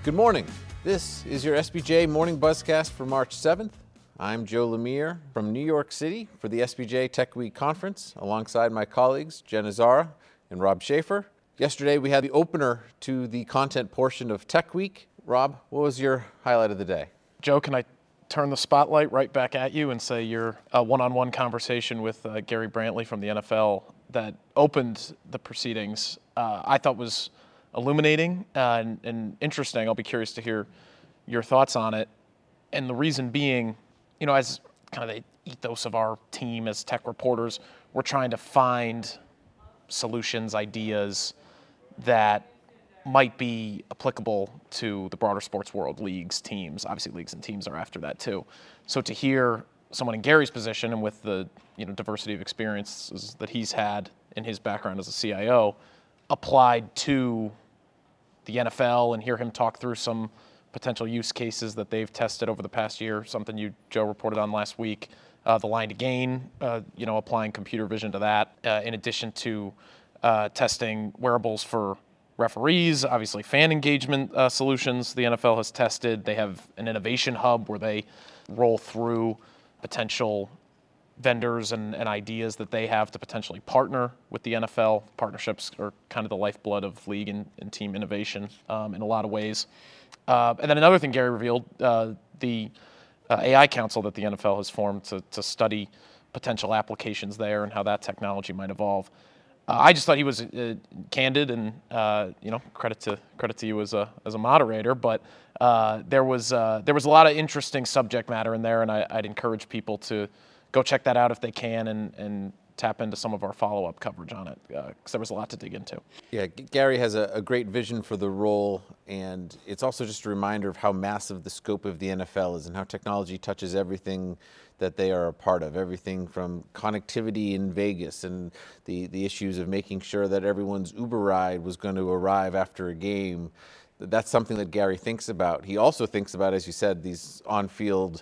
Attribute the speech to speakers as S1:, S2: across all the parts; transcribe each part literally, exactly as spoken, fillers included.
S1: Good morning. This is your S B J Morning Buzzcast for March seventh. I'm Joe Lemire from New York City for the S B J Tech Week Conference alongside my colleagues Jen Azara and Rob Schaefer. Yesterday we had the opener to the content portion of Tech Week. Rob, what was your highlight of the day?
S2: Joe, can I turn the spotlight right back at you and say your uh, one-on-one conversation with uh, Gary Brantley from the N F L that opened the proceedings, uh, I thought was illuminating uh, and, and interesting. I'll be curious to hear your thoughts on it. And the reason being, you know, as kind of the ethos of our team as tech reporters, we're trying to find solutions, ideas that might be applicable to the broader sports world, leagues, teams. Obviously, leagues and teams are after that too. So to hear someone in Gary's position and with the you know diversity of experiences that he's had in his background as a C I O applied to the N F L and hear him talk through some potential use cases that they've tested over the past year, something you, Joe, reported on last week, uh, the line to gain, uh, you know, applying computer vision to that, uh, in addition to uh, testing wearables for referees, obviously fan engagement uh, solutions the N F L has tested. They have an innovation hub where they roll through potential vendors and, and ideas that they have to potentially partner with the N F L. Partnerships are kind of the lifeblood of league and, and team innovation um, in a lot of ways. Uh, and then another thing Gary revealed, uh, the uh, A I council that the N F L has formed to, to study potential applications there and how that technology might evolve. Uh, I just thought he was uh, candid, and uh, you know, credit to credit to you as a as a moderator. But uh, there was uh, there was a lot of interesting subject matter in there, and I, I'd encourage people to go check that out if they can, and and tap into some of our follow-up coverage on it, because uh, there was a lot to dig into.
S1: Yeah, Gary has a, a great vision for the role, and it's also just a reminder of how massive the scope of the N F L is and how technology touches everything that they are a part of, everything from connectivity in Vegas and the, the issues of making sure that everyone's Uber ride was going to arrive after a game. That's something that Gary thinks about. He also thinks about, as you said, these on-field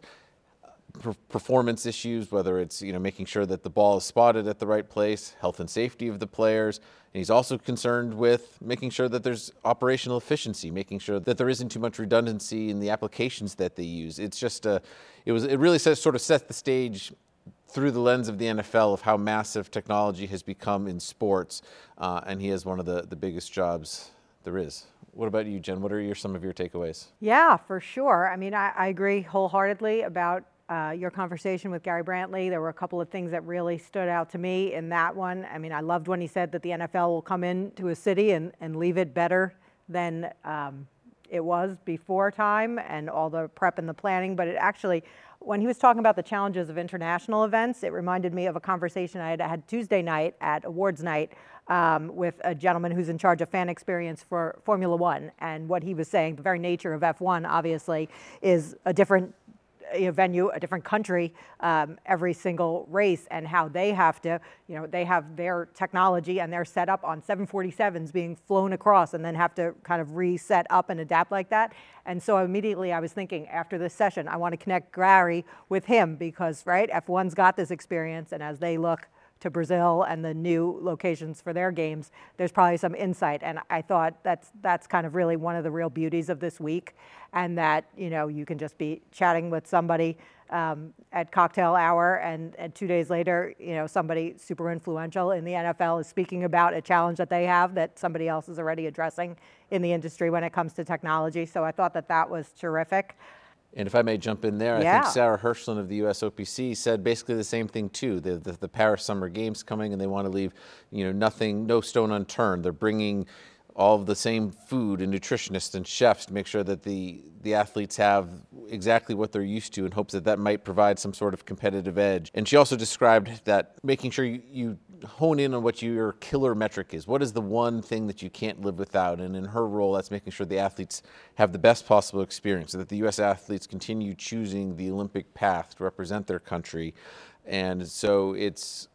S1: performance issues, whether it's you know making sure that the ball is spotted at the right place, health and safety of the players. And he's also concerned with making sure that there's operational efficiency, making sure that there isn't too much redundancy in the applications that they use. It's just a, it was it really says, sort of sets the stage through the lens of the N F L of how massive technology has become in sports, uh, and he has one of the, the biggest jobs there is. What about you, Jen? What are your, some of your takeaways?
S3: Yeah, for sure. I mean, I, I agree wholeheartedly about Uh, your conversation with Gary Brantley. There were a couple of things that really stood out to me in that one. I mean, I loved when he said that the N F L will come into a city and, and leave it better than um, it was before time and all the prep and the planning. But it actually, when he was talking about the challenges of international events, it reminded me of a conversation I had had Tuesday night at awards night um, with a gentleman who's in charge of fan experience for Formula One. And what he was saying, the very nature of F one, obviously, is a different a venue, a different country, um, every single race, and how they have to, you know, they have their technology and they're set up on seven forty-sevens being flown across and then have to kind of reset up and adapt like that. And so immediately I was thinking after this session, I want to connect Gary with him because, right, F one's got this experience, and as they look to Brazil and the new locations for their games, there's probably some insight. And I thought that's that's kind of really one of the real beauties of this week, and that, you know, you can just be chatting with somebody um, at cocktail hour, and, and two days later, you know, somebody super influential in the N F L is speaking about a challenge that they have that somebody else is already addressing in the industry when it comes to technology. So I thought that that was terrific.
S1: And if I may jump in there,
S3: yeah.
S1: I think Sarah Hirschland of the U S O P C said basically the same thing too. The, the, the Paris Summer Games coming, and they want to leave, you know, nothing, no stone unturned. They're bringing all of the same food and nutritionists and chefs to make sure that the, the athletes have exactly what they're used to, in hopes that that might provide some sort of competitive edge. And she also described that making sure you, you hone in on what your killer metric is. What is the one thing that you can't live without? And in her role, that's making sure the athletes have the best possible experience, so that the U S athletes continue choosing the Olympic path to represent their country. And so it's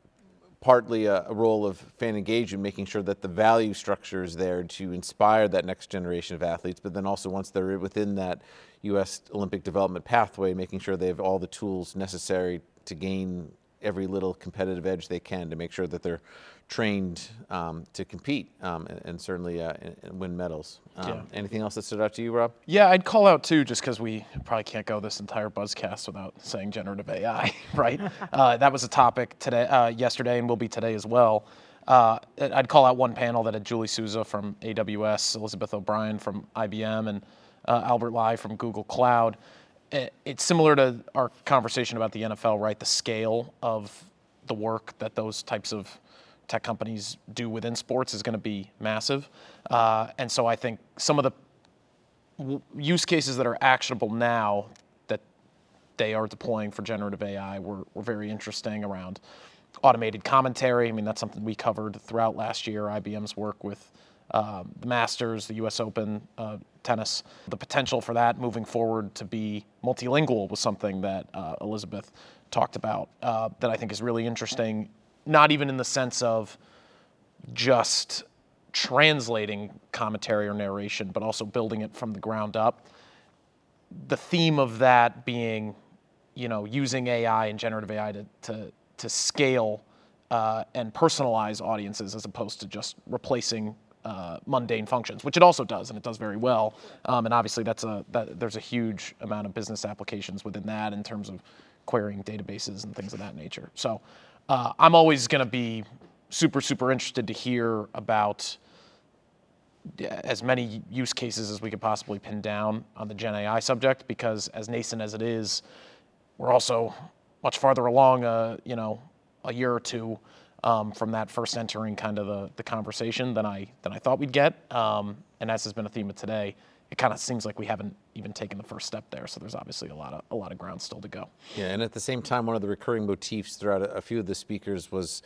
S1: partly a, a role of fan engagement, making sure that the value structure is there to inspire that next generation of athletes, but then also once they're within that U S Olympic development pathway, making sure they have all the tools necessary to gain every little competitive edge they can to make sure that they're trained um, to compete um, and, and certainly uh, and win medals. Um,
S2: Yeah.
S1: Anything else that stood out to you, Rob?
S2: Yeah, I'd call out too, just because we probably can't go this entire buzzcast without saying generative A I, right? uh, that was a topic today, uh, yesterday, and will be today as well. Uh, I'd call out one panel that had Julie Souza from A W S, Elizabeth O'Brien from I B M, and uh, Albert Lai from Google Cloud. It, it's similar to our conversation about the N F L, right? The scale of the work that those types of tech companies do within sports is going to be massive. Uh, and so I think some of the w- use cases that are actionable now that they are deploying for generative A I were, were very interesting around automated commentary. I mean, that's something we covered throughout last year, I B M's work with um, the Masters, the U S Open, uh, tennis. The potential for that moving forward to be multilingual was something that uh, Elizabeth talked about uh, that I think is really interesting, not even in the sense of just translating commentary or narration, but also building it from the ground up. The theme of that being, you know, using A I and generative A I to to, to scale uh, and personalize audiences as opposed to just replacing uh, mundane functions, which it also does, and it does very well. Um, and obviously, that's a that, there's a huge amount of business applications within that in terms of querying databases and things of that nature. So uh, I'm always going to be super, super interested to hear about as many use cases as we could possibly pin down on the Gen A I subject, because as nascent as it is, we're also much farther along, uh, you know, a year or two um, from that first entering kind of the, the conversation than I than I thought we'd get. Um, and as has been a theme of today, it kind of seems like we haven't even taken the first step there. So there's obviously a lot of a lot of ground still to go.
S1: Yeah, and at the same time, one of the recurring motifs throughout a, a few of the speakers was,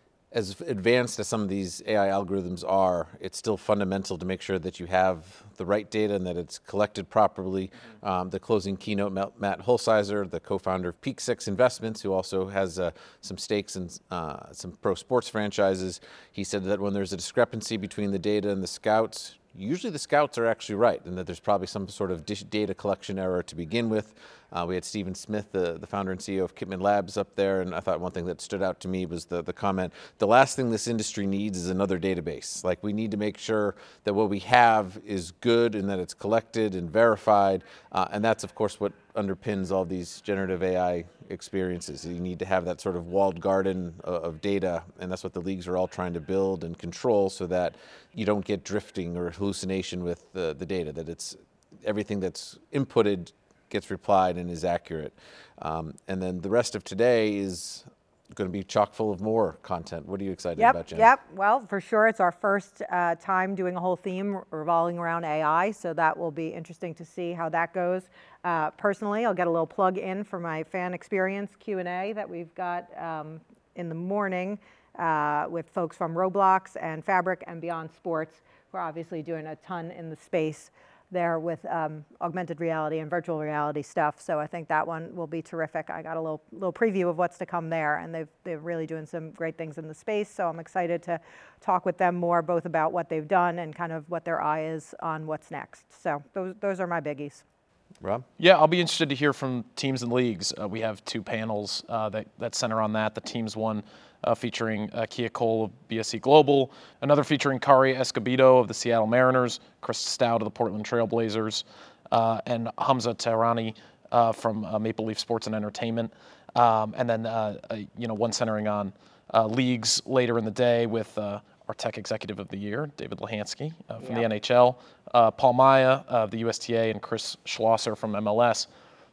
S1: as advanced as some of these A I algorithms are, it's still fundamental to make sure that you have the right data and that it's collected properly. Mm-hmm. Um, the closing keynote, Matt Holsizer, the co-founder of Peak Six Investments, who also has uh, some stakes in uh, some pro sports franchises, he said that when there's a discrepancy between the data and the scouts, usually the scouts are actually right, and that there's probably some sort of data collection error to begin with. Uh, we had Stephen Smith, the, the founder and C E O of Kitman Labs, up there, and I thought one thing that stood out to me was the, the comment, the last thing this industry needs is another database. Like, we need to make sure that what we have is good and that it's collected and verified, uh, and that's, of course, what underpins all these generative A I experiences. You need to have that sort of walled garden of, of data, and that's what the leagues are all trying to build and control so that you don't get drifting or hallucination with the, the data, that it's everything that's inputted gets replied and is accurate. Um, and then the rest of today is going to be chock full of more content. What are you excited
S3: yep,
S1: about, Jen?
S3: Yep, well, for sure, it's our first uh, time doing a whole theme revolving around A I, so that will be interesting to see how that goes. Uh, personally, I'll get a little plug in for my fan experience Q and A that we've got um, in the morning uh, with folks from Roblox and Fabric and Beyond Sports. We're obviously doing a ton in the space there with um, augmented reality and virtual reality stuff. So I think that one will be terrific. I got a little little preview of what's to come there, and they've, they're really doing some great things in the space. So I'm excited to talk with them more, both about what they've done and kind of what their eye is on what's next. So those, those are my biggies.
S1: Rob?
S2: Yeah, I'll be interested to hear from teams and leagues. Uh, we have two panels uh, that, that center on that. The teams one uh, featuring uh, Kia Cole of B S C Global, another featuring Kari Escobedo of the Seattle Mariners, Chris Stout of the Portland Trail Blazers, uh, and Hamza Tehrani uh, from uh, Maple Leaf Sports and Entertainment. Um, and then, uh, uh, you know, one centering on uh, leagues later in the day with uh, our Tech Executive of the Year, David Lahansky uh, from yep. the N H L, uh, Paul Maya of the U S T A, and Chris Schlosser from M L S.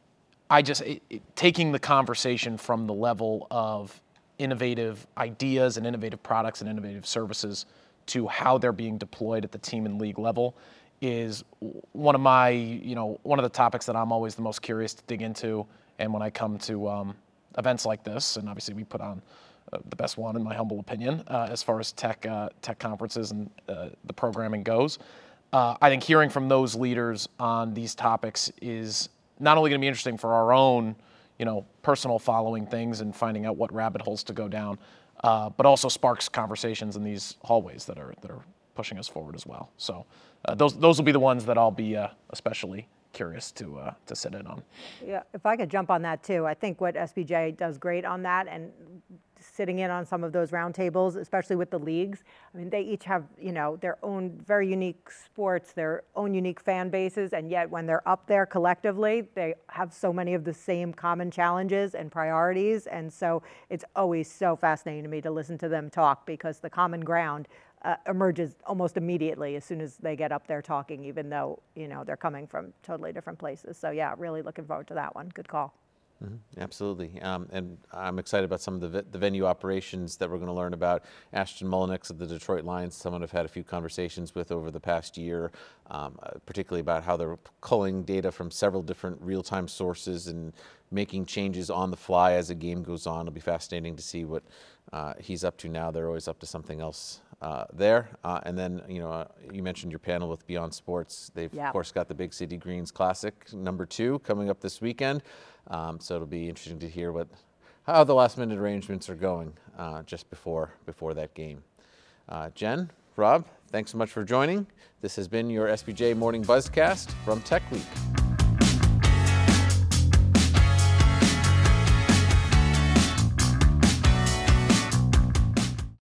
S2: I just, it, it, taking the conversation from the level of innovative ideas and innovative products and innovative services to how they're being deployed at the team and league level is one of my, you know, one of the topics that I'm always the most curious to dig into. And when I come to um, events like this, and obviously we put on Uh, the best one, in my humble opinion, uh, as far as tech uh, tech conferences and uh, the programming goes. Uh, I think hearing from those leaders on these topics is not only going to be interesting for our own, you know, personal following things and finding out what rabbit holes to go down, uh, but also sparks conversations in these hallways that are that are pushing us forward as well. So uh, those those will be the ones that I'll be uh, especially curious to uh, to sit in on.
S3: Yeah, if I could jump on that too, I think what S B J does great on that, and sitting in on some of those roundtables, especially with the leagues. I mean, they each have, you know, their own very unique sports, their own unique fan bases, and yet when they're up there collectively, they have so many of the same common challenges and priorities, and so it's always so fascinating to me to listen to them talk, because the common ground uh, emerges almost immediately as soon as they get up there talking, even though, you know, they're coming from totally different places. So yeah, really looking forward to that one. Good call.
S1: Mm-hmm. Absolutely. Um, and I'm excited about some of the, ve- the venue operations that we're going to learn about. Ashton Mullenix of the Detroit Lions, someone I've had a few conversations with over the past year, um, uh, particularly about how they're culling data from several different real-time sources and making changes on the fly as a game goes on. It'll be fascinating to see what uh, he's up to now. They're always up to something else uh, there. Uh, and then, you know, uh, you mentioned your panel with Beyond Sports. They've,
S3: Yeah.
S1: of course, got the Big City Greens Classic number two coming up this weekend. Um, so it'll be interesting to hear what how the last minute arrangements are going uh, just before before that game. Uh, Jen, Rob, thanks so much for joining. This has been your S B J Morning Buzzcast from Tech Week.